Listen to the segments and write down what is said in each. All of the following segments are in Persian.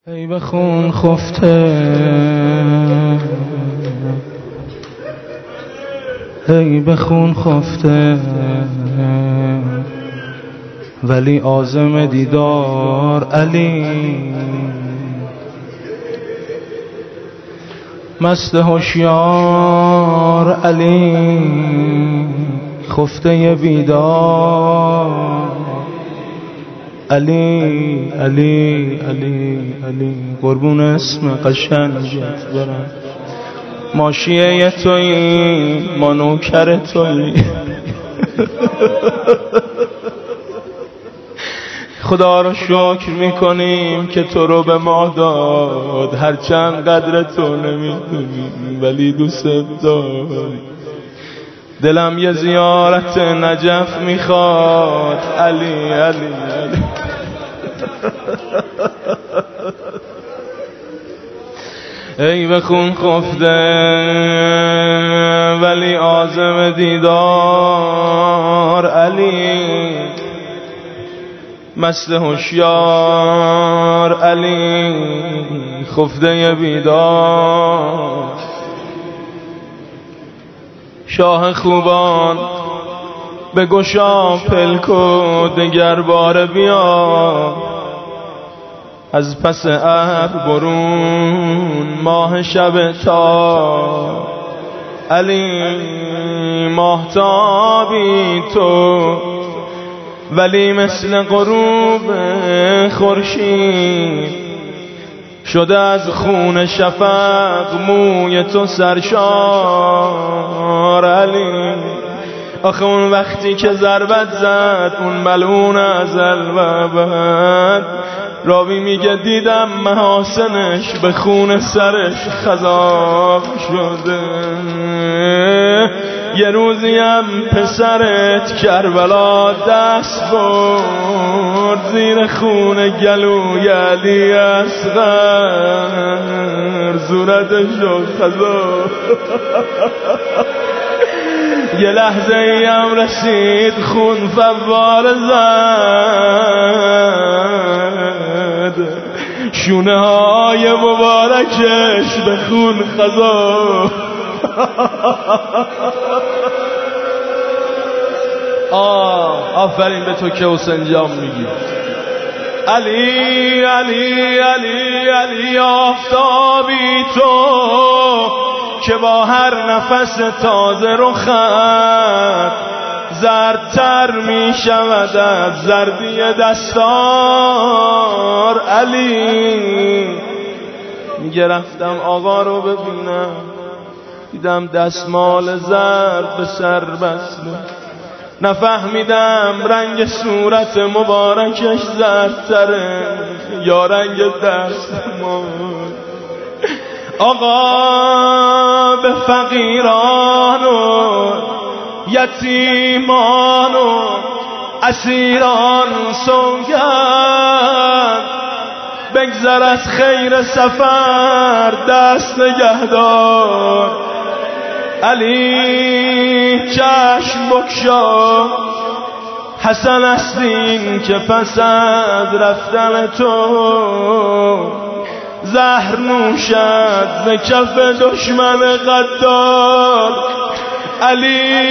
ای به خون خفته، ای به خون خفته، ولی عازم دیدار علی، مست هوشیار علی، خفته بیدار علی علی علی علی، قربون اسم قشنگت برم. ما شیعه تویی، ما نوکر تویی. خدا رو شکر میکنیم که تو رو به ما داد، هرچند قدر تو نمیدونیم ولی دوست داری. دلم یه زیارت نجف میخواد علی علی علی. ای به خون خفته ولی عازم دیدار علی، مست هوشیار علی، خفته بیدار. شاه خوبان به گشا پلکو دگر بار بیا، از پس ابر برون ماه شب تا علی. ماهتابی تو ولی مثل غروب خورشید، شده از خون شفق موی تو سرشار علی. آخه اون وقتی که ضربت زد اون ملعون ازل و ابد، راوی میگه دیدم محاسنش به خون سرش خضاب شده. یه روزیم پسرت کربلا دست برد زیر خون گلوی علی اصغر، صورتش شد خضاب. یه لحظه ایم رسید خون فوار زد، شونه های مبارکش به خون خضاب. آفرین به تو که حسین جان میگی. علی علی علی علی، آفتابی تو که با هر نفس تازه رخت زردتر می شود از زردی دستار علی. میگه رفتم آقا رو ببینم، دیدم دستمال زرد به سر بسته، نفهمیدم رنگ صورت مبارکش زردتره یا رنگ دستمال. آقا به فقیران و یتیمان و اسیران سوگند، بگذر از خیر سفر دست نگهدار علی. چشم بکشا حسن است این که پس از رفتن تو زهر نوشد به کف دشمن غدار علی.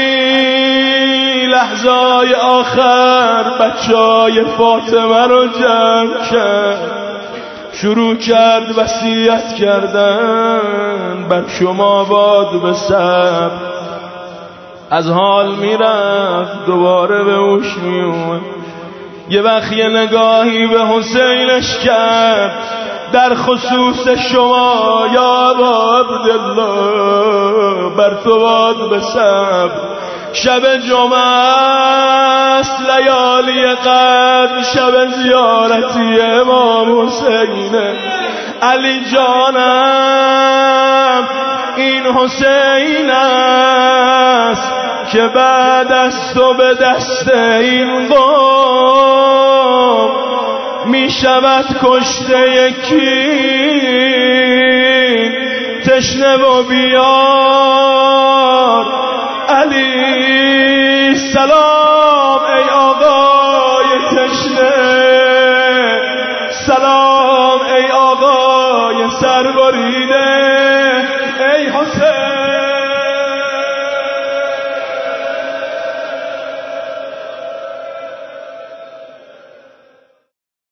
لحظای آخر بچهای فاطمه رو جمع کرد، شروع کرد وصیت کردن بر شما باد به صبر. از حال میرفت دوباره به هوش میومد، یه وقت یه نگاهی به حسینش کرد، در خصوص شما یا ابا عبدالله بر تو باد به صبر. شب جمعه است لیالی قدر، شب زیارتی امام حسینه علی جانم. این حسین است که بعد از تو به دست این قوم می شود کشته یکی تشنه و بیار علی. سلام ای آقای تشنه، سلام ای آقای سرباری